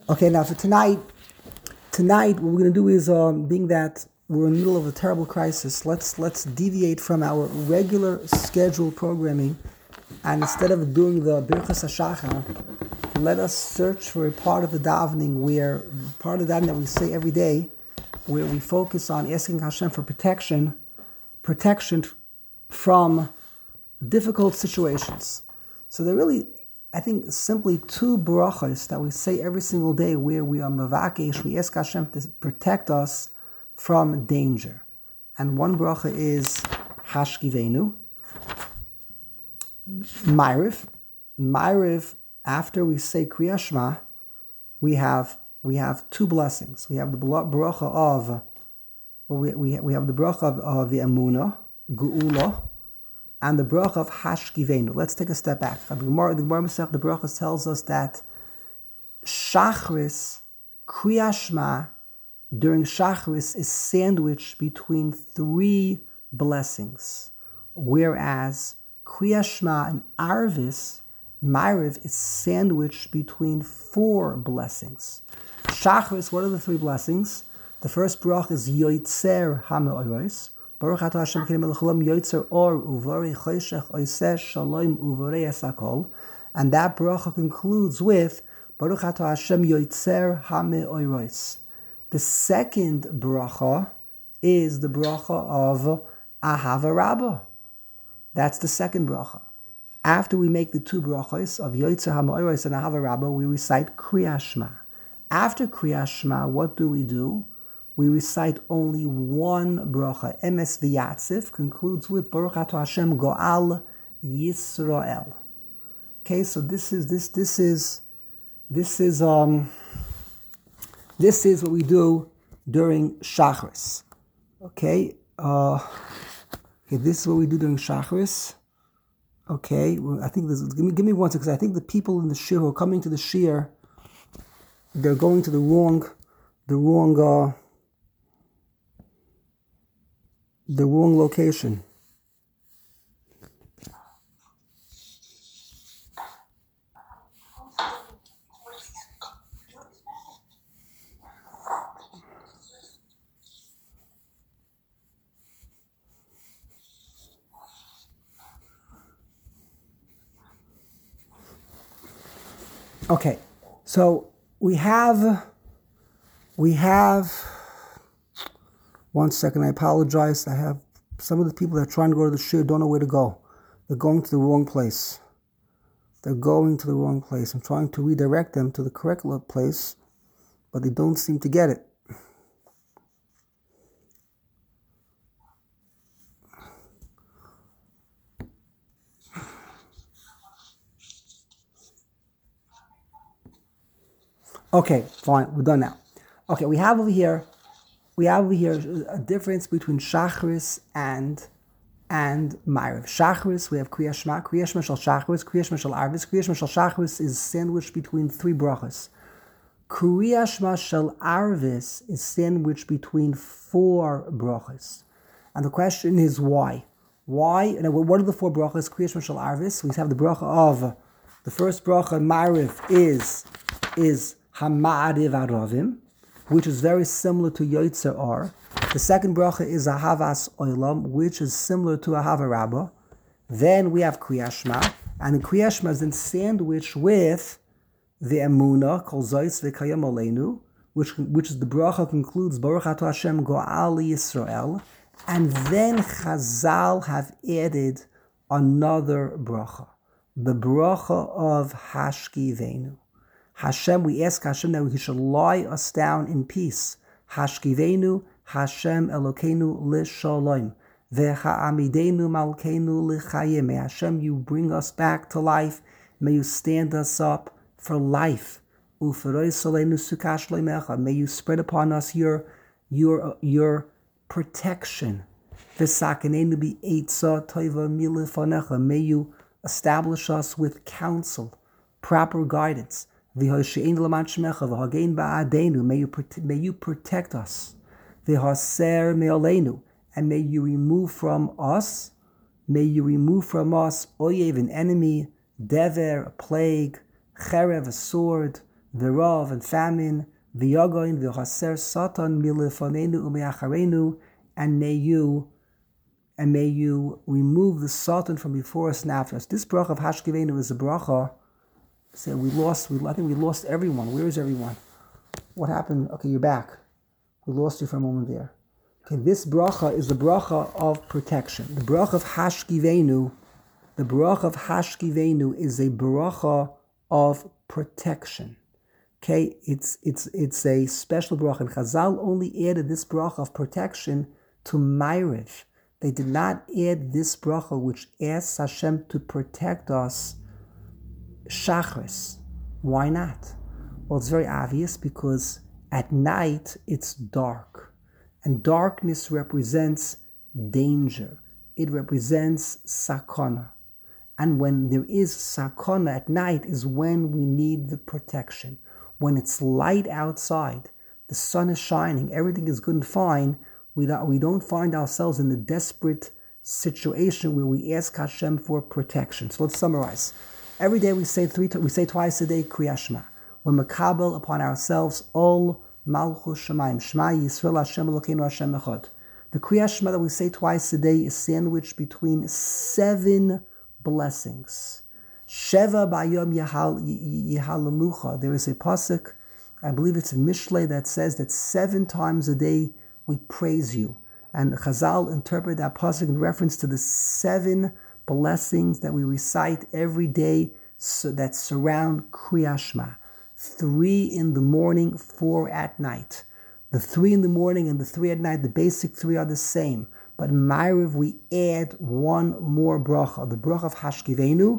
Okay, now for tonight what we're going to do is, being that we're in the middle of a terrible crisis, let's deviate from our regular scheduled programming, and instead of doing the Birchas HaShachar, let us search for a part of the davening that we say every day, where we focus on asking Hashem for protection from difficult situations. So there really, I think, simply two brachas that we say every single day where we are mavakesh, we ask Hashem to protect us from danger. And one bracha is Hashkivenu, Ma'ariv, after we say Kriya Shema, we have two blessings. We have the bracha of, we have the bracha of the Emunah, Geula, and the bracha of Hashkivenu. Let's take a step back. The Gemara Masech, the bracha tells us that Shachris, Kriya Shema, during Shachris is sandwiched between three blessings, whereas Kriya Shema and Ma'ariv is sandwiched between four blessings. Shachris, what are the three blessings? The first bracha is Yoitzer HaMe'oros, Baruch Atah Hashem Kelim Elochlam Yoitzer Or Uvorei Choshech Oiseh Shalom Uvorei Esakol, and that bracha concludes with Baruch Atah Hashem Yoitzer HaMe'oros. The second bracha is the bracha of Ahava Rabbah. That's the second bracha. After we make the two brachos of Yoitzer HaMe'oros and Ahava Rabbah, we recite Kriya Shema. After Kriya Shema, what do? We recite only one bracha. Emes V'Yatzif concludes with Baruch Atah Hashem Go'al Yisrael. Okay, so this is what we do during Shachris. Okay, this is what we do during Shachris. Okay, well, I think this. Give me one second, because I think the people in the shir who are coming to the shir, they're going to the wrong location. Okay, so we have. One second, I apologize. I have some of the people that are trying to go to the shir don't know where to go. They're going to the wrong place. I'm trying to redirect them to the correct place, but they don't seem to get it. Okay, fine, we're done now. Okay, we have over here a difference between Shachris and Ma'ariv. Shachris, we have Kriya Shema shal Shachris, Kriya Shema shal Arvis. Kriya Shema shal Shachris is sandwiched between three brachas. Kriya Shema shal Arvis is sandwiched between four brachas. And the question is why? Why? And what are the four brachas? Kriya Shema shal Arvis. We have the bracha of, the first bracha, Ma'ariv, is Hama'ariv Aravim, which is very similar to Yoitzer Or. The second bracha is Ahavas Oilam, which is similar to Ahava Rabbah. Then we have Kriya Shema, and the Kriya Shema is then sandwiched with the Emunah, Kol Zois V'Kayam Aleinu, which is the bracha concludes Baruch Atah Hashem Go'al Yisrael, and then Chazal have added another bracha, the bracha of Hashkivenu. Hashem, we ask Hashem that He should lie us down in peace. Hashkivenu, Hashem Elokeinu L'Shalom. Ve'ha'amidenu Malkeinu L'Chayim. May Hashem, you bring us back to life. May you stand us up for life. U'feroi Soleinu Sukash Loimecha. May you spread upon us your protection. V'sakenenu bi'etza toiva milifonecha. May you establish us with counsel, proper guidance. May you protect us. And may you remove from us oyev, an enemy, dever, a plague, cherev, a sword, v'rov, and famine, v'yogoin, v'chaser, satan, milefonenu, umeacharenu, and may you remove the Satan from before us and after us. This bracha of Hashkivenu is a bracha. Say I think we lost everyone. Where is everyone? What happened? Okay, you're back. We lost you for a moment there. Okay, this bracha is the bracha of protection. The bracha of Hashkivenu is a bracha of protection. Okay, it's a special bracha. And Chazal only added this bracha of protection to Ma'ariv. They did not add this bracha which asks Hashem to protect us Shachris. Why not? Well, it's very obvious because at night it's dark. And darkness represents danger. It represents sakana. And when there is sakana at night is when we need the protection. When it's light outside, the sun is shining, everything is good and fine, we don't find ourselves in the desperate situation where we ask Hashem for protection. So let's summarize. Every day we say twice a day Kriyat Shema. We're makabel upon ourselves all Malchus Shemaim, Shema Yisrael Hashem Elokeinu Hashem Echad. The Kriyat Shema that we say twice a day is sandwiched between 7 blessings. Sheva Bayom Yehalalucha. There is a pasuk, I believe it's in Mishlei, that says that 7 times a day we praise you. And Chazal interpret that pasuk in reference to the 7 blessings that we recite every day that surround Kriyat Shema. 3 in the morning, 4 at night. The 3 in the morning and the 3 at night, the basic 3 are the same. But in Ma'ariv we add one more bracha, the bracha of Hashkivenu,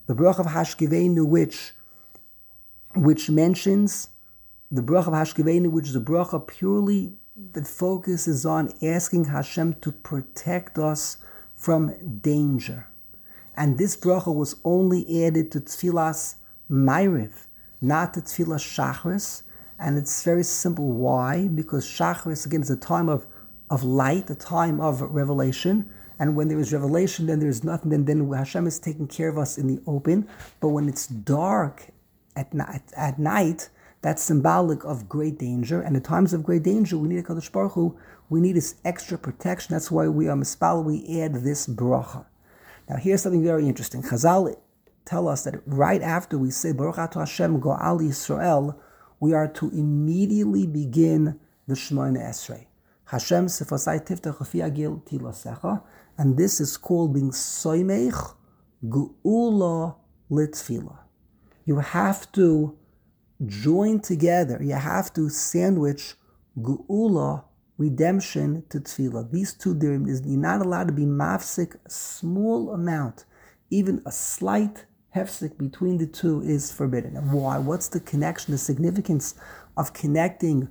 which mentions the bracha of Hashkivenu, which is a bracha purely that focuses on asking Hashem to protect us from danger. And this bracha was only added to Tfilas Ma'ariv, not to Tfilas Shachris. And it's very simple. Why? Because Shachris, again, is a time of light, a time of revelation. And when there is revelation, then there's nothing. Then Hashem is taking care of us in the open. But when it's dark at night, that's symbolic of great danger. And in times of great danger, we need a Kadosh Baruch Hu. We need this extra protection. That's why we are mispal. We add this bracha. Now, here's something very interesting. Chazal tell us that right after we say Baruch Atah Hashem Go'al Yisrael, we are to immediately begin the Shemona Esrei. Hashem Sefasai Tiftach Afi Agil Tilasecha, and this is called being Soimech Geula Litfila. You have to join together. You have to sandwich Geula, redemption, to Tefillah. These two, you're not allowed to be mafsik, a small amount, even a slight hefsik between the two is forbidden. And why? What's the connection, the significance of connecting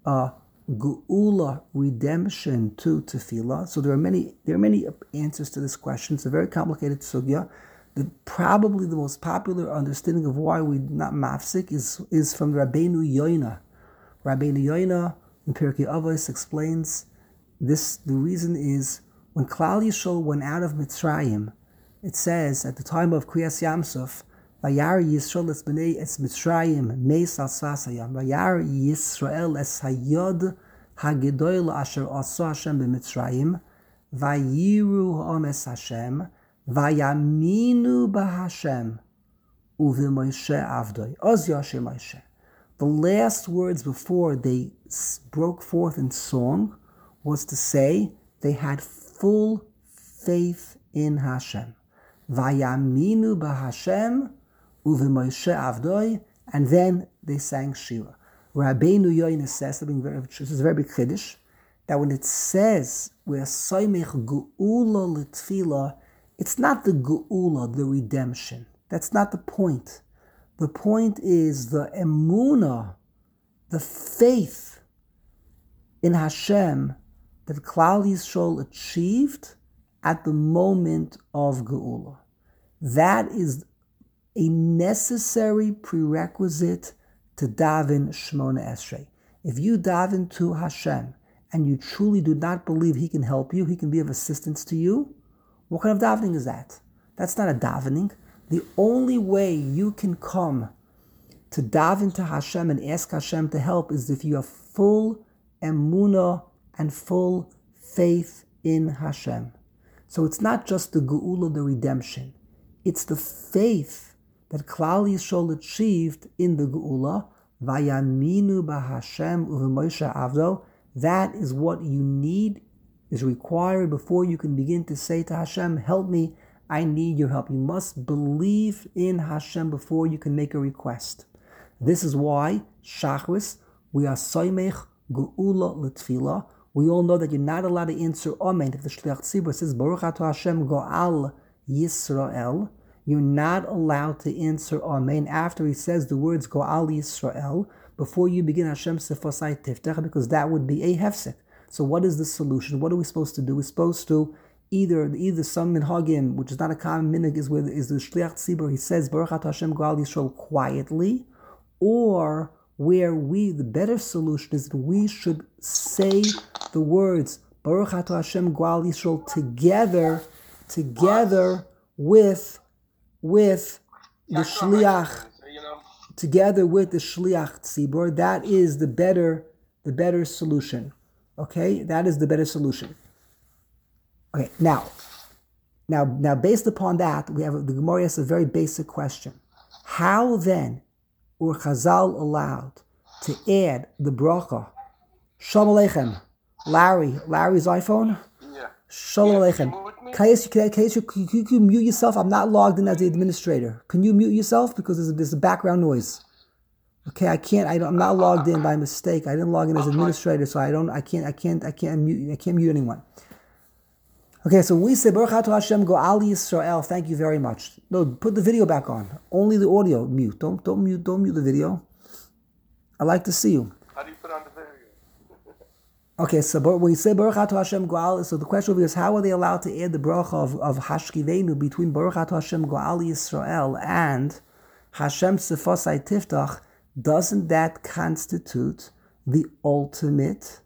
Geula, redemption, to Tefillah? So there are many answers to this question. It's a very complicated sugya. Probably the most popular understanding of why we not mafsik is from Rabbeinu Yoina. Rabbeinu Yoina in Pirkei Avos explains this. The reason is when Klal Yisrael went out of Mitzrayim, it says at the time of Kriyas Yamsuf, Vayar Yisrael es b'nei es Mitzrayim meis al sasayam. Vayar Yisrael es hayod hagedoil asher asa Hashem b'Mitzrayim. Vayiru ha'am es Hashem. Vayaminu b'Hashem u'v'Moshe avdoi. Oz Yasher Moshe. The last words before they broke forth in song was to say they had full faith in Hashem. Vayaminu b'Hashem u'v'Moshe avdoi, and then they sang Shira. Rabbeinu Yoina says something this is a very big chiddush, that when it says we're soimech geula l'tfila, it's not the geula, the redemption. That's not the point. The point is the emunah, the faith in Hashem that Klal Yisrael achieved at the moment of geula. That is a necessary prerequisite to daven Shemona Esrei. If you daven to Hashem and you truly do not believe He can help you, He can be of assistance to you, what kind of davening is that? That's not a davening. The only way you can come to daven to Hashem and ask Hashem to help is if you have full emunah and full faith in Hashem. So it's not just the geula, the redemption. It's the faith that Klal Yisrael achieved in the geula. Vayaminu b'Hashem u'v'Moshe avdo. That is what you need, is required before you can begin to say to Hashem, help me, I need your help. You must believe in Hashem before you can make a request. This is why, Shachris, we are soymech geula l'tfilah. We all know that you're not allowed to answer Amen. If the Shliach Tzibur says, Baruch Atah Hashem Go'al Yisrael, you're not allowed to answer Amen after he says the words Go'al Yisrael before you begin Hashem Sefosai Tiftach, because that would be a hefsek. So what is the solution? What are we supposed to do? We're supposed to either some minhagim, which is not a common minhag, is the Shliach Tzibur, he says Baruch Atah Hashem Go'al Yisrael quietly, or where the better solution is that we should say the words Baruch Atah Hashem Go'al Yisrael together with the Shliach, together with the Shliach Tzibur. That is the better solution. Okay, that is the better solution. Okay, now based upon that, the Gemara asks a very basic question: how then were Chazal allowed to add the bracha Shalom Aleichem? Larry's iPhone? Yeah. Shalom Aleichem. Can you mute yourself? I'm not logged in as the administrator. Can you mute yourself? Because there's a background noise. Okay, I'm not logged in by mistake. I didn't log in as administrator, so I can't mute anyone. Okay, so we say Baruch Atah Hashem Go'al Yisrael. Thank you very much. No, put the video back on. Only the audio mute. Don't mute the video. I like to see you. How do you put on the video? Okay, so when you say Baruch Atah Hashem Go'al, so the question is, how are they allowed to add the bracha of Hashkivenu between Baruch Atah Hashem Go'al Yisrael and Hashem Sefosai Tiftach? Doesn't that constitute the ultimate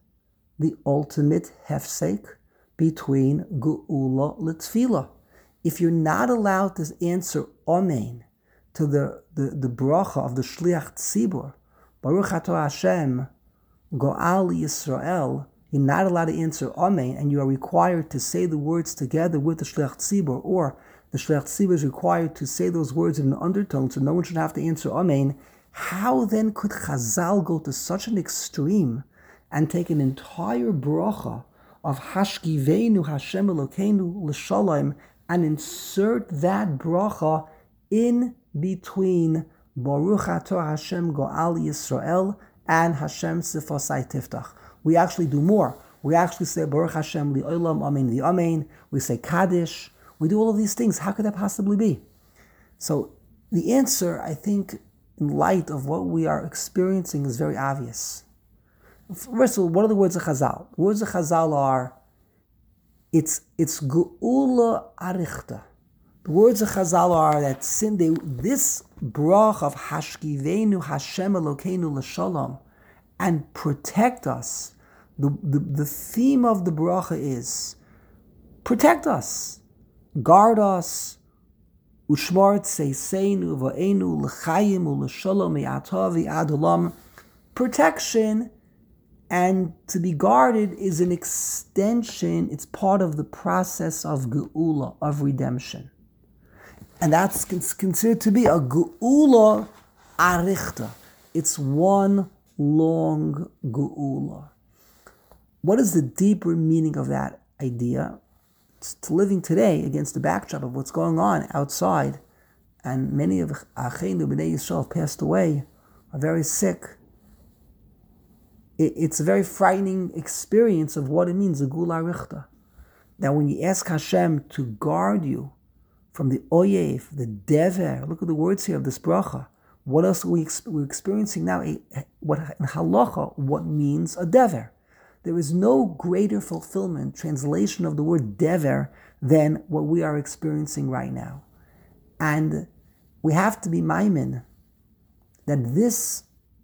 hefsek between geula l'tfilah? If you're not allowed to answer Amen to the bracha of the Shliach Tzibur, Baruch Atah Hashem Go'al Yisrael, you're not allowed to answer Amen, and you are required to say the words together with the Shliach Tzibur, or the Shliach Tzibur is required to say those words in an undertone, so no one should have to answer Amen. How then could Chazal go to such an extreme and take an entire bracha of Hashkivenu Hashem Elokeinu L'Shalom and insert that bracha in between Baruch Atah Hashem Go'al Yisrael and Hashem Sefosai Tiftach? We actually do more. We actually say Baruch Hashem Li'olam Amen Li'amen. We say Kaddish. We do all of these things. How could that possibly be? So the answer, I think, in light of what we are experiencing, is very obvious. First of all, what are the words of Chazal? The words of Chazal are, it's geula arichta. The words of Chazal are that this brach of Hashkivenu Hashem Elokeinu L'Shalom and protect us. The theme of the bracha is protect us, guard us, ushmar tseisenu v'einu l'chayim u'l'shalom me'ata v'ad olam. Protection and to be guarded is an extension, it's part of the process of geula, of redemption. And that's considered to be a geula arichta. It's one long geula. What is the deeper meaning of that idea? It's living today against the backdrop of what's going on outside, and many of Acheinu B'nai Yisrael have passed away, are very sick. It's a very frightening experience of what it means, the Geula Arichta. That when you ask Hashem to guard you from the oyev, the dever, look at the words here of this bracha. What else are we're experiencing now? What in halacha, what means a dever? There is no greater fulfillment, translation of the word dever, than what we are experiencing right now. And we have to be maimin that this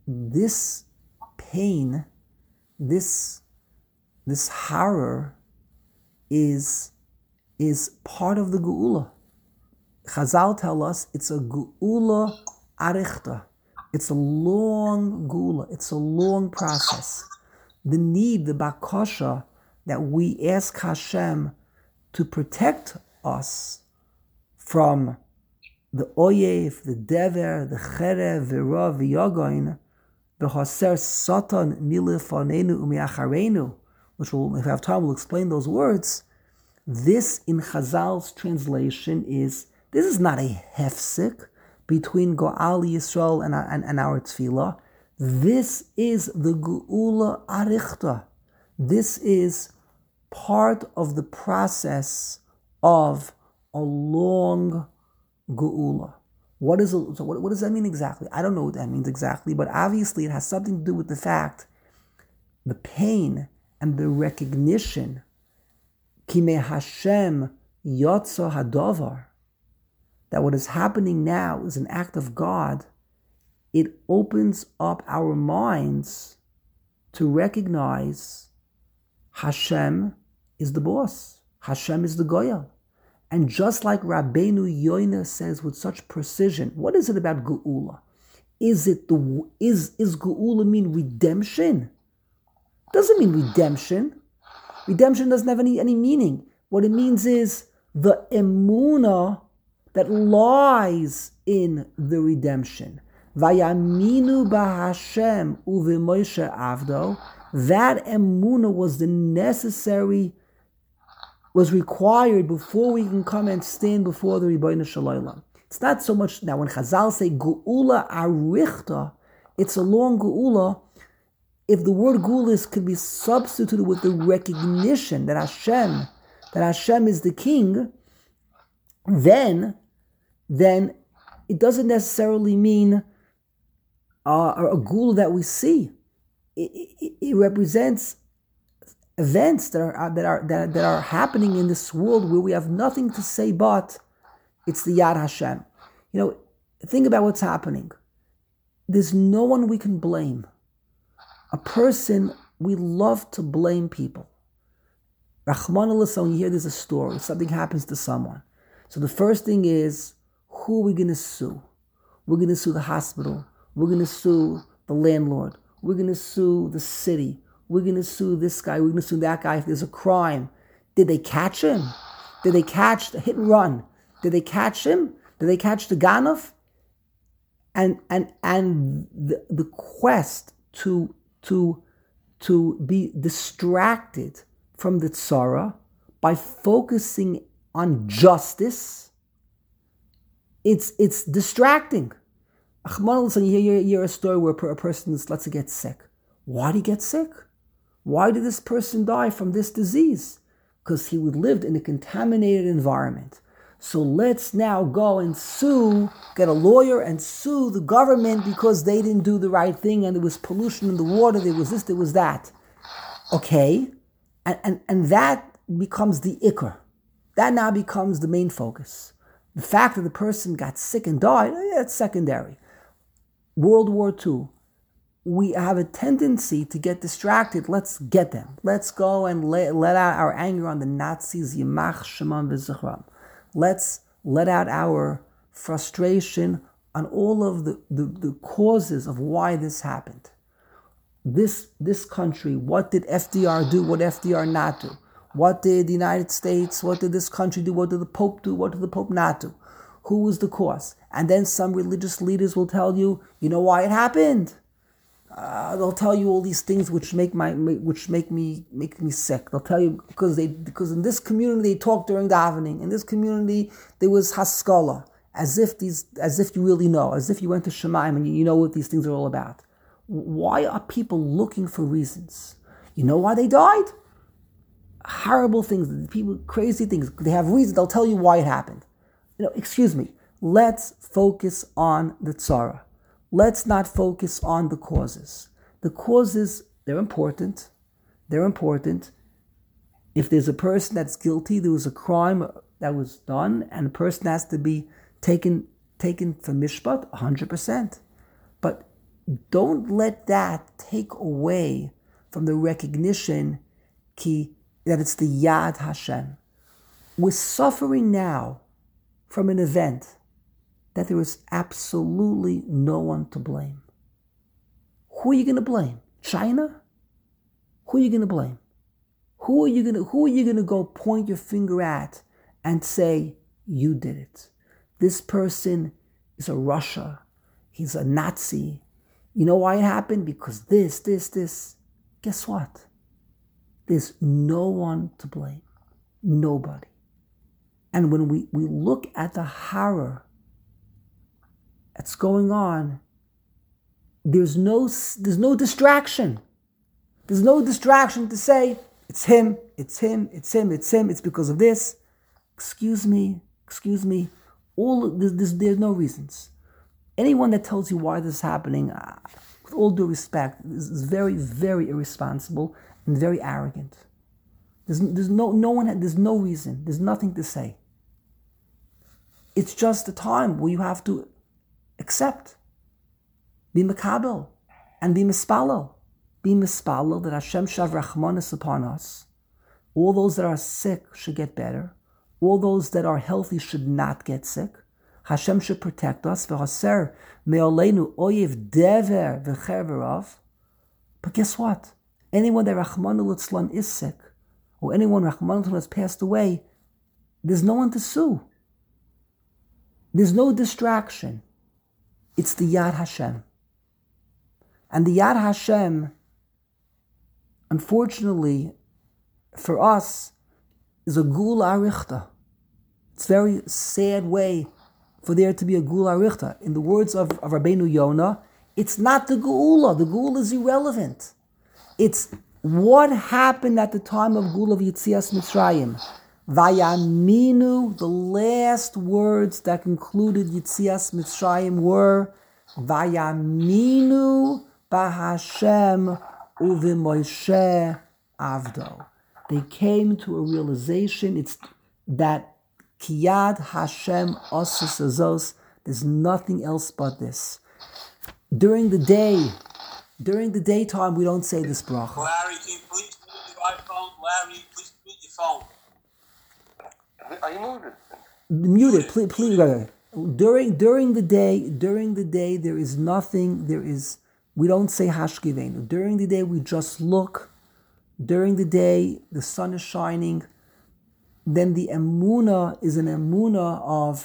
pain, this horror is part of the geula. Chazal tell us it's a geula arichta. It's a long gula. It's a long process. The need, the bakasha, that we ask Hashem to protect us from the oyev, the dever, the cherev, the rav, the yagoin, the haser satan milifanenu umiacharenu, which we'll, if we have time, we'll explain those words. This in Chazal's translation is, this is not a hefsek between Go'al Yisrael and our tefillah. This is the Geula Arichta. This is part of the process of a long Geula. What does that mean exactly? I don't know what that means exactly, but obviously it has something to do with the fact, the pain and the recognition, Kimei Hashem Yotza Hadavar, that what is happening now is an act of God. It opens up our minds to recognize Hashem is the boss. Hashem is the Goyal. And just like Rabbeinu Yoina says with such precision, what is it about Geula? Is Geula mean redemption? Doesn't mean redemption. Redemption doesn't have any meaning. What it means is the emunah that lies in the redemption. Vayaminu b'Hashem u'v'Moshe avdo. That emunah was required before we can come and stand before the Ribono Shel Olam. It's not so much, now when Chazal say Geula Arichta, it's a long Geula. If the word Geula could be substituted with the recognition that Hashem is the king, then it doesn't necessarily mean a Geula that we see. It represents events that are happening in this world where we have nothing to say but it's the Yad Hashem. Think about what's happening. There's no one we can blame. A person, we love to blame people. Rahman Allah, when you hear there's a story, something happens to someone. So the first thing is, who are we going to sue? We're going to sue the hospital. We're going to sue the landlord. We're going to sue the city. We're going to sue this guy. We're going to sue that guy if there's a crime. Did they catch him? Did they catch the hit and run? Did they catch him? Did they catch the Ganov? And the quest to be distracted from the tzara by focusing on justice, it's distracting. You hear a story where a person is, let's say, gets sick. Why did he get sick? Why did this person die from this disease? Because he lived in a contaminated environment. So let's now go and get a lawyer and sue the government because they didn't do the right thing and there was pollution in the water, there was this, there was that. Okay, and that becomes the ikar. That now becomes the main focus. The fact that the person got sick and died, that's secondary. World War II, we have a tendency to get distracted. Let's get them. Let's go and let out our anger on the Nazis. Yimach Shemam v'Zichram. Let's let out our frustration on all of the causes of why this happened. This country, what did FDR do? What FDR not do? What did the United States, what did this country do? What did the Pope do? What did the Pope not do? Who was the cause? And then some religious leaders will tell you, you know why it happened. They'll tell you all these things which make me sick. They'll tell you because in this community they talk during davening. In this community there was haskalah, as if you really know, as if you went to Shemaim and you know what these things are all about. Why are people looking for reasons? You know why they died? Horrible things, people, crazy things. They have reasons. They'll tell you why it happened. Excuse me. Let's focus on the tzara. Let's not focus on the causes. The causes, they're important. They're important. If there's a person that's guilty, there was a crime that was done, and a person has to be taken for mishpat, 100%. But don't let that take away from the recognition that it's the Yad Hashem. We're suffering now from an event that there is absolutely no one to blame. Who are you going to blame? China? Who are you going to blame? Who are you going to go point your finger at and say, you did it? This person is a Russia. He's a Nazi. You know why it happened? Because this. Guess what? There's no one to blame. Nobody. And when we look at the horror that's going on, there's no distraction. There's no distraction to say, it's him, it's because of this. Excuse me. There's no reasons. Anyone that tells you why this is happening, with all due respect, is very, very irresponsible and very arrogant. There's no reason. There's nothing to say. It's just a time where you have to accept, be makabel, and be mispalel. Be mispalel that Hashem shav rachmanis upon us. All those that are sick should get better. All those that are healthy should not get sick. Hashem should protect us. V'haser me'olenu oyev dever v'cherverav. But guess what? Anyone that Rachmana litzlan is sick, or anyone Rachmana litzlan has passed away, there's no one to sue. There's no distraction. It's the Yad Hashem. And the Yad Hashem, unfortunately, for us, is a Gula Arichta. It's a very sad way for there to be a Gula Arichta. In the words of Rabbeinu Yonah, it's not the Geula. The Geula is irrelevant. It's what happened at the time of Gula of Yitzias Mitzrayim. Vayaminu, the last words that concluded Yitzias Mitzrayim were Vayaminu b'Hashem u'v'Moshe avdo. They came to a realization, it's that Kiyad Hashem Osus Azos, there's nothing else but this. During the daytime, we don't say this bracha. Larry, can you please mute your iPhone? Larry, please mute your phone. Are you muted? Muted, please. During the day, there is nothing. We don't say Hashkivenu. During the day, we just look. During the day, the sun is shining. Then the emuna is an emuna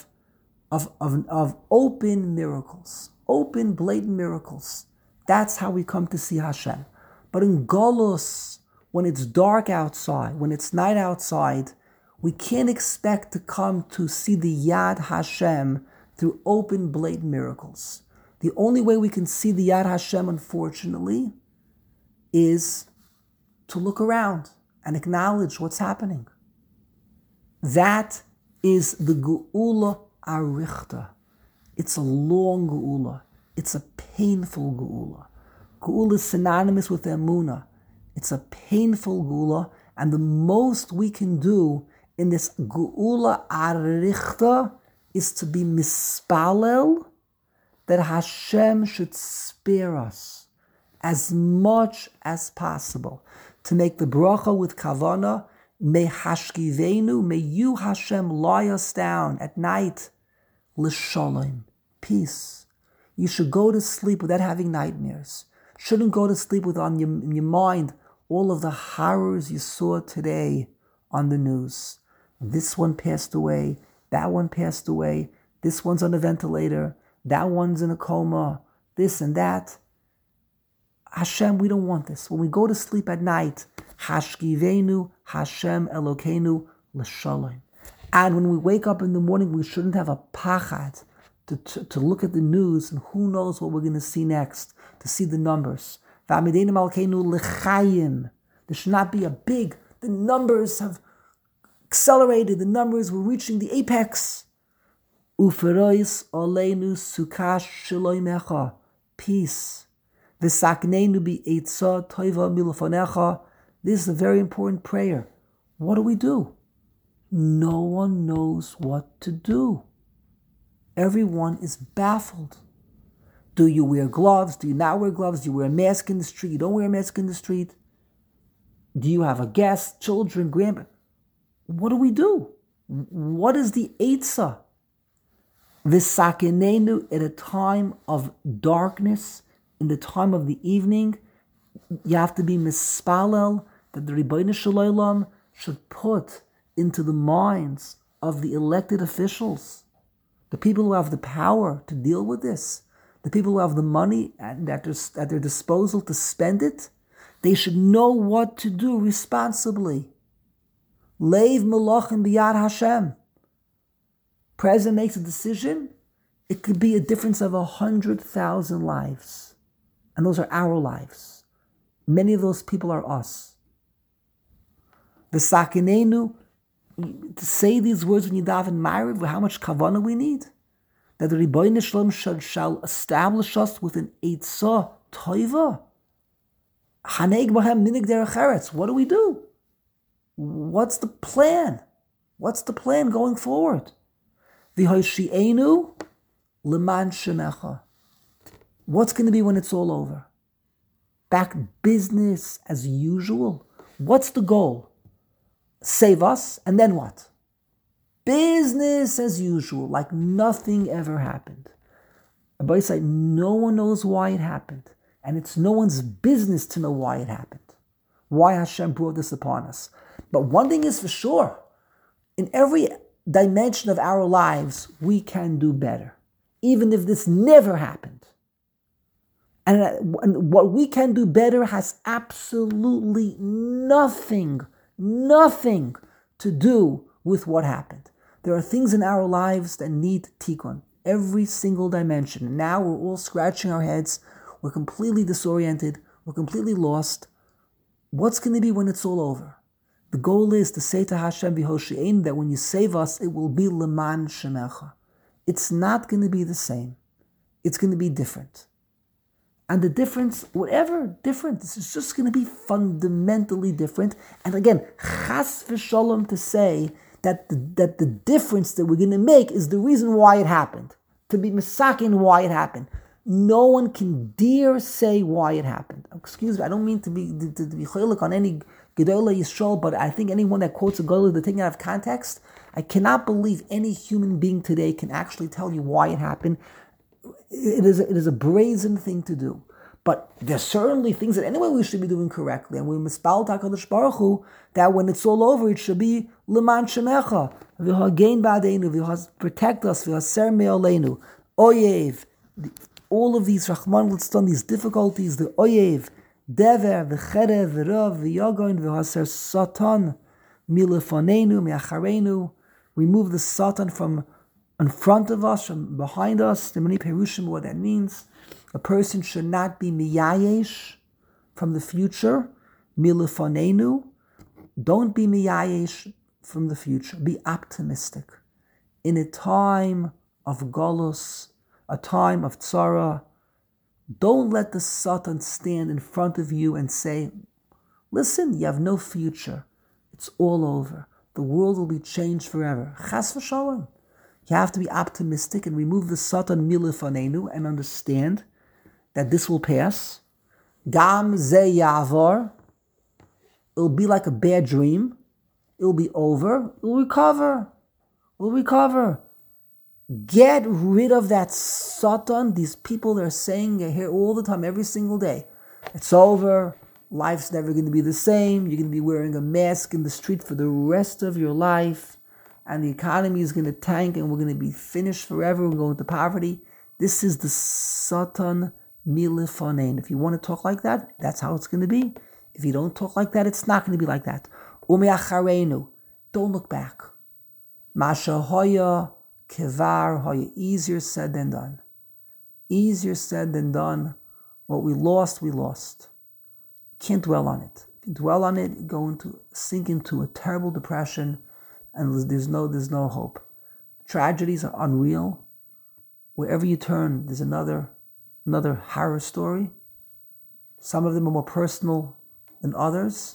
of open miracles, open, blatant miracles. That's how we come to see Hashem. But in Golus, when it's dark outside, when it's night outside, we can't expect to come to see the Yad Hashem through open, blatant miracles. The only way we can see the Yad Hashem, unfortunately, is to look around and acknowledge what's happening. That is the Geula Arichta. It's a long Geula. It's a painful Geula. Geula is synonymous with Emunah. It's a painful Geula, and the most we can do in this Geula Arichta is to be mispalel that Hashem should spare us as much as possible. To make the bracha with kavana, may hashkivenu, may you Hashem lie us down at night, l'shalom, peace. You should go to sleep without having nightmares. Shouldn't go to sleep with in your mind all of the horrors you saw today on the news. This one passed away, that one passed away, this one's on a ventilator, that one's in a coma, this and that. Hashem, we don't want this. When we go to sleep at night, Hashkivenu, Hashem Elokeinu, L'shalom. And when we wake up in the morning, we shouldn't have a pachad to look at the news and who knows what we're going to see next, to see the numbers. V'amideinu Malkeinu L'chayim. There should not be the numbers have accelerated, the numbers were reaching the apex. Uferois Oleinu Sukash Shiloimecha. Peace. V'sakneinu bi'etza toiva milofonecha. This is a very important prayer. What do? No one knows what to do. Everyone is baffled. Do you wear gloves? Do you not wear gloves? Do you wear a mask in the street? You don't wear a mask in the street? Do you have a guest, children, grandparents? What do? What is the Eitzah? V'sakenenu, at a time of darkness in the time of the evening, you have to be mispalel that the Ribbono Shel Olam should put into the minds of the elected officials, the people who have the power to deal with this, the people who have the money at their disposal to spend it, they should know what to do responsibly. Leiv Melachim B'Yad Hashem. President makes a decision, it could be a difference of 100,000 lives. And those are our lives. Many of those people are us. V'sakinenu, to say these words when you daven Ma'ariv, how much kavanah we need, that the Ribbono Shel Olam shall establish us with an Eitzah Toiva. Haneg Bahem Minig Derech Eretz. What do we do? What's the plan? What's the plan going forward? V'hoshi'enu L'man Shemecha. What's going to be when it's all over? Back business as usual. What's the goal? Save us, and then what? Business as usual, like nothing ever happened. Rabbi said, no one knows why it happened, and it's no one's business to know why it happened, why Hashem brought this upon us. But one thing is for sure, in every dimension of our lives, we can do better, even if this never happened. And what we can do better has absolutely nothing to do with what happened. There are things in our lives that need tikkun, every single dimension. And now we're all scratching our heads. We're completely disoriented. We're completely lost. What's going to be when it's all over? The goal is to say to Hashem v'hoshi'enu that when you save us, it will be leman shemecha. It's not going to be the same. It's going to be different. And the difference, whatever different, this is just going to be fundamentally different. And again, chas v'sholom to say that the difference that we're going to make is the reason why it happened. To be misakin why it happened. No one can dare say why it happened. Excuse me, I don't mean to be cholik on any Gedolah Yisrael, but I think anyone that quotes a Gedolah, they're taking out of context. I cannot believe any human being today can actually tell you why it happened. It is a brazen thing to do. But there's certainly things that anyway we should be doing correctly. And we mispal HaKadosh Baruch Hu that when it's all over, it should be L'man Shemecha. V'hagein ba'adeinu, protect us, v'haser me'aleinu. Oyev. All of these, Rahman Litzton, these difficulties, the Oyev, Dever, V'cherev, V'rav, V'yagoin, V'haser Satan, Milefonenu, Me'acharenu. Remove the Satan from in front of us, from behind us. The many Perushim, what that means. A person should not be miyayesh from the future. Milefonenu. Don't be miyayesh from the future. Be optimistic. In a time of galus, a time of tzara, don't let the Satan stand in front of you and say, listen, you have no future. It's all over. The world will be changed forever. Chas v'shalom. You have to be optimistic and remove the Satan milefonenu and understand that this will pass. Gam ze yavar. It'll be like a bad dream. It'll be over. It'll recover. We'll recover. Get rid of that Satan. These people that are saying, I hear all the time, every single day, it's over. Life's never going to be the same. You're going to be wearing a mask in the street for the rest of your life. And the economy is going to tank and we're going to be finished forever. We're going into poverty. This is the Satan milefonein. If you want to talk like that, that's how it's going to be. If you don't talk like that, it's not going to be like that. Umeacharenu. Don't look back. Masha hoya kevar hoya. Easier said than done. Easier said than done. What we lost, we lost. Can't dwell on it. If you dwell on it, you're going to sink into a terrible depression, and there's no hope. Tragedies are unreal. Wherever you turn, there's another horror story. Some of them are more personal than others.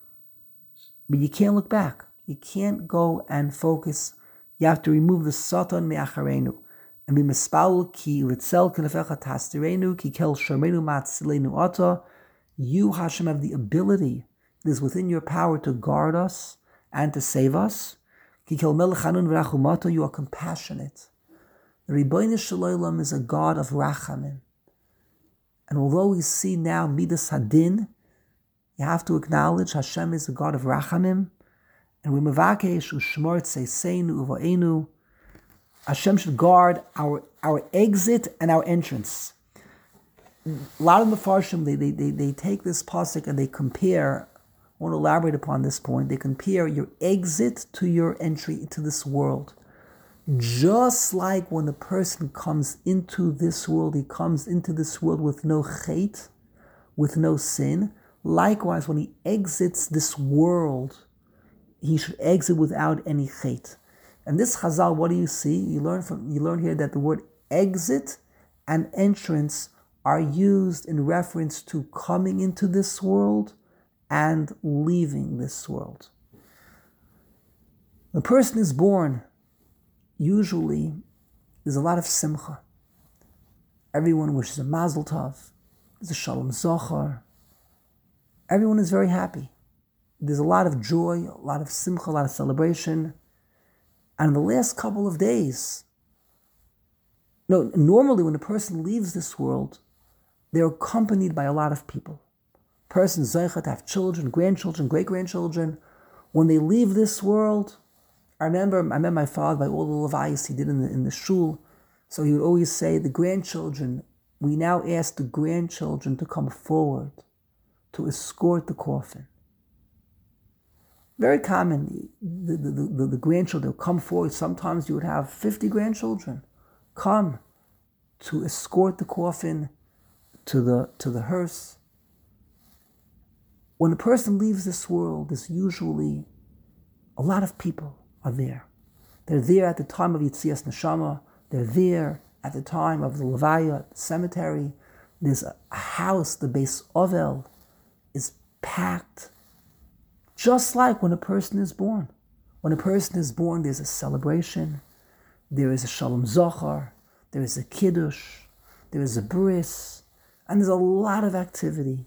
But you can't look back. You can't go and focus. You have to remove the Satan me'acharenu. And be mispal ki ritzel kenefecha tastirenu ki kel shomenu matzilenu ata. You, Hashem, have the ability. It is within your power to guard us and to save us. Ki kel melech hanun v'rachumata. You are compassionate. The Ribbono Shel Olam is a God of rachamim. And although we see now Midas Hadin, you have to acknowledge Hashem is a God of Rachamim, and we mevakesh u'shmor tzeiseinu uvo'enu. Hashem should guard our exit and our entrance. A lot of Mefarshim, they take this pasuk and they compare, I want to elaborate upon this point, they compare your exit to your entry into this world. Just like when a person comes into this world, he comes into this world with no chait, with no sin. Likewise, when he exits this world, he should exit without any chait. And this Chazal, what do you see? You learn here that the word exit and entrance are used in reference to coming into this world and leaving this world. The person is born. Usually, there's a lot of simcha. Everyone wishes a mazel tov. There's a shalom zochar. Everyone is very happy. There's a lot of joy, a lot of simcha, a lot of celebration. And in the last couple of days, normally when a person leaves this world, they're accompanied by a lot of people. Persons zeicha to have children, grandchildren, great-grandchildren. When they leave this world, I met my father by all the levayos he did in the shul. So he would always say, the grandchildren, we now ask the grandchildren to come forward to escort the coffin. Very common, the grandchildren come forward. Sometimes you would have 50 grandchildren come to escort the coffin to the hearse. When a person leaves this world, there's usually a lot of people are there. They're there at the time of Yitzias Neshama. They're there at the time of the Levaya, the cemetery. There's a house, the Beis Ovel, is packed. Just like when a person is born. When a person is born, there's a celebration. There is a Shalom Zochar. There is a Kiddush. There is a Bris. And there's a lot of activity.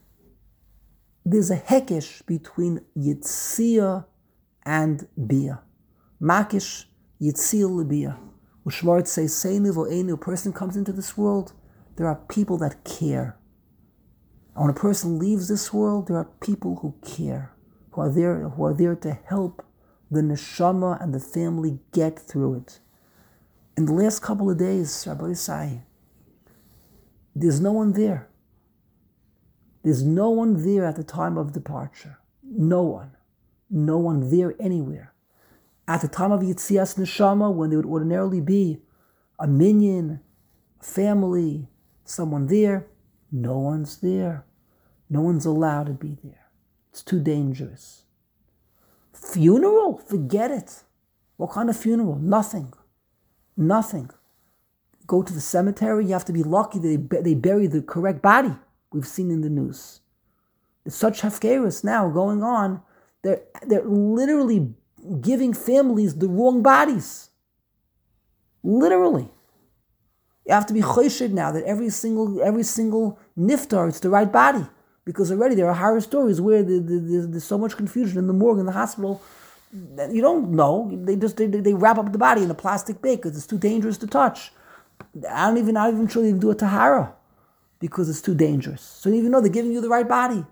There's a hekesh between Yitzia and Bia. Makish, Yitzia Libia. Ushmart says, a person comes into this world, there are people that care. And when a person leaves this world, there are people who care, who are there to help the neshama and the family get through it. In the last couple of days, Rabbi Yisai, there's no one there. There's no one there at the time of departure. No one. No one there anywhere. At the time of Yitzias Neshama, when there would ordinarily be a minyan, a family, someone there, no one's there. No one's allowed to be there. It's too dangerous. Funeral? Forget it. What kind of funeral? Nothing. Nothing. Go to the cemetery, you have to be lucky that they bury the correct body. We've seen in the news. There's such hefkerus now going on. They're literally giving families the wrong bodies. Literally. You have to be choshed now that every single niftar, it's the right body. Because already there are horror stories where there's so much confusion in the morgue, in the hospital, that you don't know. They wrap up the body in a plastic bag because it's too dangerous to touch. I'm not even sure they do a tahara because it's too dangerous. So you even know they're giving you the right body.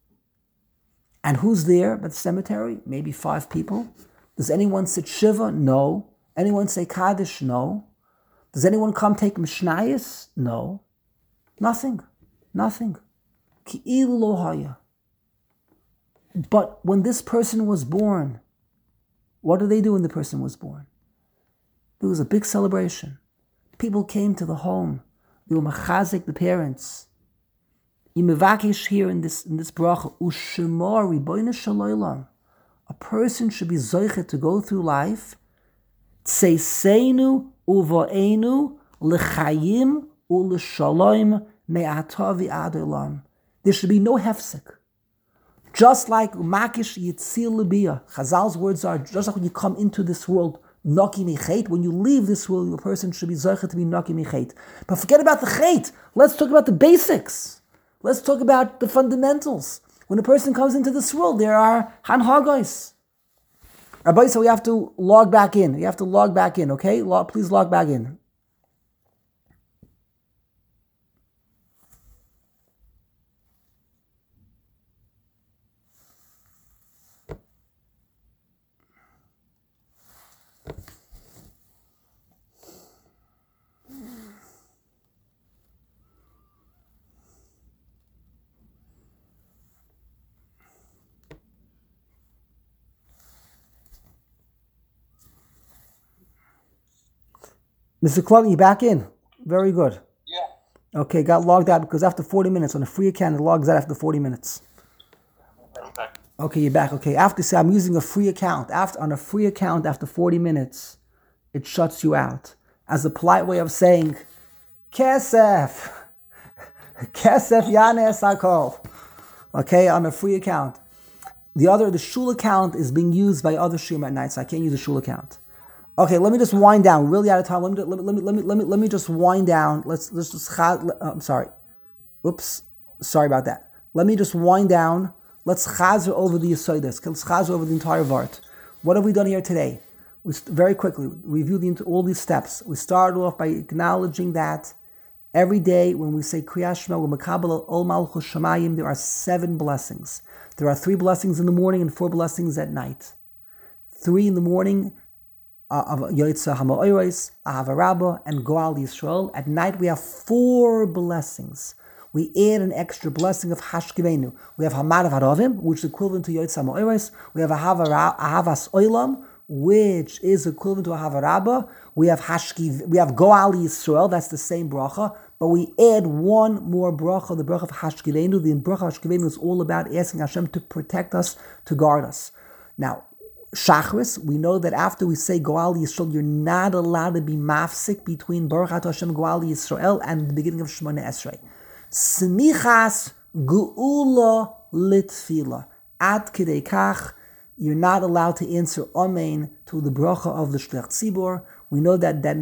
And who's there at the cemetery? Maybe 5 people. Does anyone sit Shiva? No. Anyone say Kaddish? No. Does anyone come take Mishnayos? No. Nothing. Ki'ilu lo haya. But when this person was born, what did they do when the person was born? There was a big celebration. People came to the home. They were machazik the parents. Yimevakish here in this bracha, ushemar ribono shel olam. A person should be zoichet to go through life. Tseisenu uvoenu lechayim uleshalom me'ata v'ad olam. There should be no hefsek. Just like makish yitzil libia. Chazal's words are, just like when you come into this world, Naki michet. When you leave this world, a person should be zoichet to be naki michet. But forget about the chet. Let's talk about the basics. Let's talk about the fundamentals. When a person comes into this world, there are hanhagos. Rabbi, so we have to log back in. You have to log back in, okay? Please log back in. Mr. Clutton, you back in? Very good. Yeah. Okay, got logged out because after 40 minutes on a free account, it logs out after 40 minutes. Okay. Okay, you're back. Okay, after say I'm using a free account. On a free account after 40 minutes, it shuts you out as a polite way of saying, Kesef, Kesef Yanes Hakol. Okay, on a free account. The shul account is being used by other shiurim at night, so I can't use a shul account. Okay, let me just wind down. We're really out of time. Let me just wind down. Let's just. I'm sorry. Oops. Sorry about that. Let me just wind down. Let's chazer over the Yesodis. Let's chazer over the entire Vart. What have we done here today? Very quickly review all these steps. We started off by acknowledging that every day when we say Kriyas Shema, we makabel ol malchus shamayim, there are 7 blessings. There are 3 blessings in the morning and 4 blessings at night. 3 in the morning of Yotzei HaMa'oros, Ahava Rabbah, and Goal Yisrael. At night we have 4 blessings. We add an extra blessing of Hashkivenu. We have Hamad Haravim, which is equivalent to Yotzei HaMa'oros. We have Ahavas Olam, which is equivalent to Ahava Rabbah. We have Goal Yisrael, that's the same bracha, but we add one more bracha, the bracha of Hashkivenu. The bracha of Hashkivenu is all about asking Hashem to protect us, to guard us. Now, Shachris, we know that after we say Goal Yisrael, you're not allowed to be mafsik between Baruch Atah Hashem Goal Yisrael and the beginning of Shemona Esrei. Smichas Geula Litfila. Ad Kidei Kach, you're not allowed to answer Amen to the bracha of the Shliach Tzibor. We know that the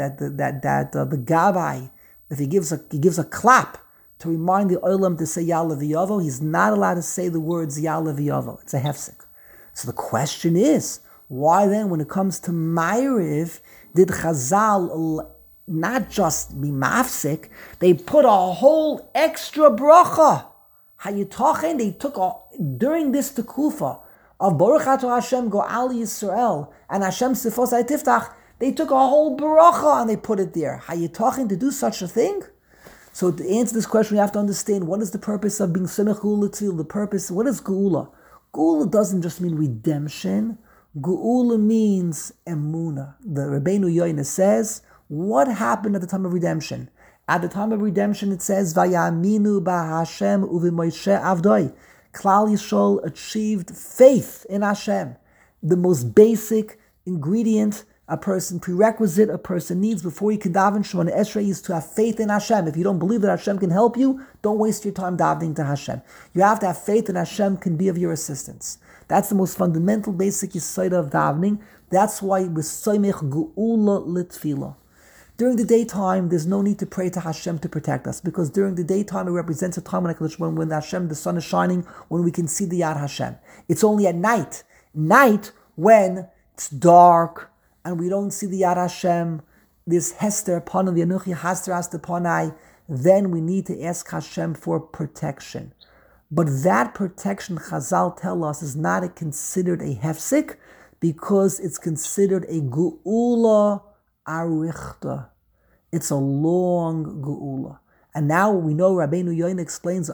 Gabbai, if he gives a clap to remind the Olam to say Ya'aleh V'yavo, he's not allowed to say the words Ya'aleh V'yavo. It's a hefsek. So the question is, why then, when it comes to Ma'ariv, did Chazal not just be mafsik, they put a whole extra bracha? Hayitochen, they took during this tekufa of Baruch Atah Hashem Goal Yisrael and Hashem Sifos Tiftach, they took a whole bracha and they put it there. Hayitochen to do such a thing? So to answer this question, we have to understand what is the purpose of being Semech Geula Tzil. The purpose, what is Geula? Geula doesn't just mean redemption. Geula means emunah. The Rabbeinu Yoina says, what happened at the time of redemption? At the time of redemption, it says, Vayaminu b'Hashem u'v'Moshe avdoi. Klal Yisrael achieved faith in Hashem. The most basic ingredient prerequisite a person needs before he can daven Shemona Esrei is to have faith in Hashem. If you don't believe that Hashem can help you, don't waste your time davening to Hashem. You have to have faith that Hashem can be of your assistance. That's the most fundamental, basic yesod of davening. That's why it was soymech geula litfila. During the daytime, there's no need to pray to Hashem to protect us, because during the daytime it represents a time when Hashem, the sun is shining, when we can see the Yad Hashem. It's only at night when it's dark and we don't see the Yad Hashem, this Hester Panah, the Anuchi Haster Aster Panai, then we need to ask Hashem for protection. But that protection, Chazal tell us, is not considered a hefsik, because it's considered a geula arichta. It's a long geula. And now we know Rabbeinu Yoina explains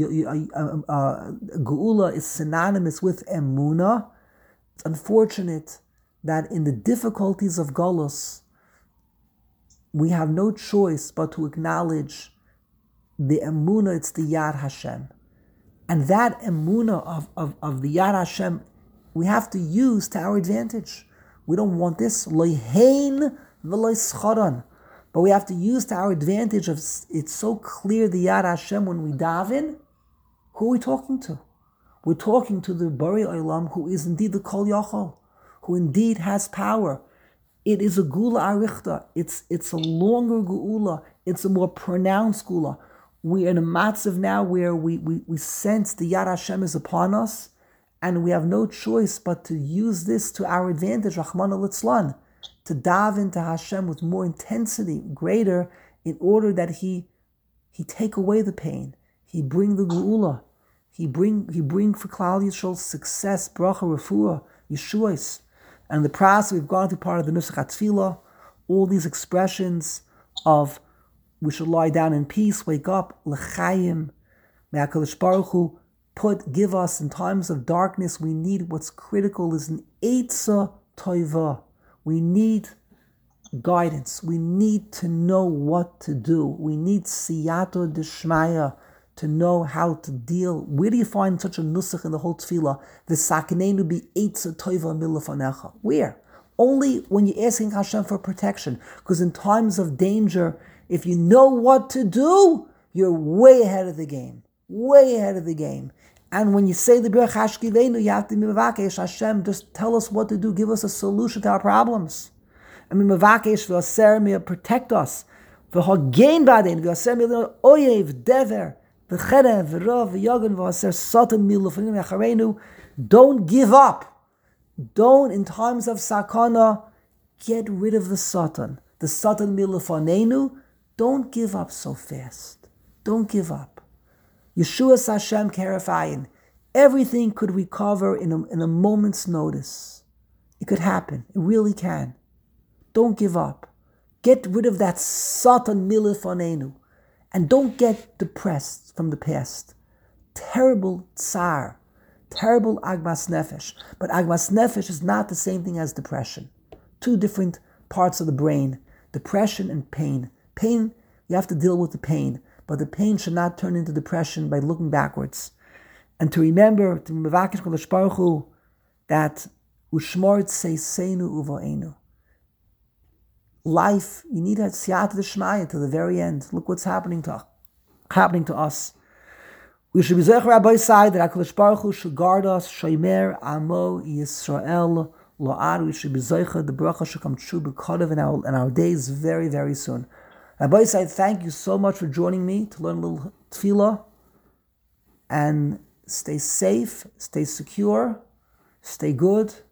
geula is synonymous with emunah. It's unfortunate that in the difficulties of Golus, we have no choice but to acknowledge the emunah, it's the Yad Hashem. And that emunah of the Yad Hashem, we have to use to our advantage. We don't want this, loihein v'loi scharan. But we have to use to our advantage of, it's so clear the Yad Hashem when we daven. Who are we talking to? We're talking to the Borei Olam, who is indeed the Kol Yachol, who indeed has power. It is a Geula Arichta. It's a longer Geula. It's a more pronounced Geula. We're in a matzav now where we sense the Yad Hashem is upon us, and we have no choice but to use this to our advantage, Rahman al-Itzlan, to dive into Hashem with more intensity, greater, in order that He take away the pain. He bring the Geula. He bring for Klal Yisrael success, bracha, refuah, Yeshuas. And in the process, we've gone through part of the Nusach HaTfilah, all these expressions of we should lie down in peace, wake up, l'chaim. May HaKadosh Baruch Hu give us in times of darkness. We need what's critical is an Eitzah Toivah. We need guidance. We need to know what to do. We need siyato d'shmaya to know how to deal. Where do you find such a nusach in the whole tefillah? V'sakinenu bi eitza toiva milafanecha. Where? Only when you're asking Hashem for protection. Because in times of danger, if you know what to do, you're way ahead of the game. Way ahead of the game. And when you say the Berach Hashkivenu, you have to be mevakesh Hashem, just tell us what to do, give us a solution to our problems. And be mevakesh v'aser me protect us. V'hogein baden v'aser me oyev dever v'cherem v'rov v'yogan v'aser satan milufanim yacharenu. Don't give up. Don't, in times of sakana, get rid of the satan. The satan milufanenu. Don't give up so fast. Don't give up. Yeshua Hashem Kerafayin. Everything could recover in a moment's notice. It could happen. It really can. Don't give up. Get rid of that Satan Milifonenu. And don't get depressed from the past. Terrible tsar. Terrible Agmas Nefesh. But Agmas Nefesh is not the same thing as depression. Two different parts of the brain. Depression and pain. Pain, you have to deal with the pain. But the pain should not turn into depression by looking backwards. And to remember, to mevakesh Kadosh Baruch Hu, that ushmor tseisenu uvoenu. Life, you need a siyata d'shmaya to the very end. Look what's happening to us. We should be zecher Rabbi side that HaKadosh Baruch Hu should guard us, shomer amo Yisrael lo'ad. We should be zecher, the bracha should come true b'kodav in our days very, very soon. Rabbi Said, thank you so much for joining me to learn a little tefillah. And stay safe, stay secure, stay good.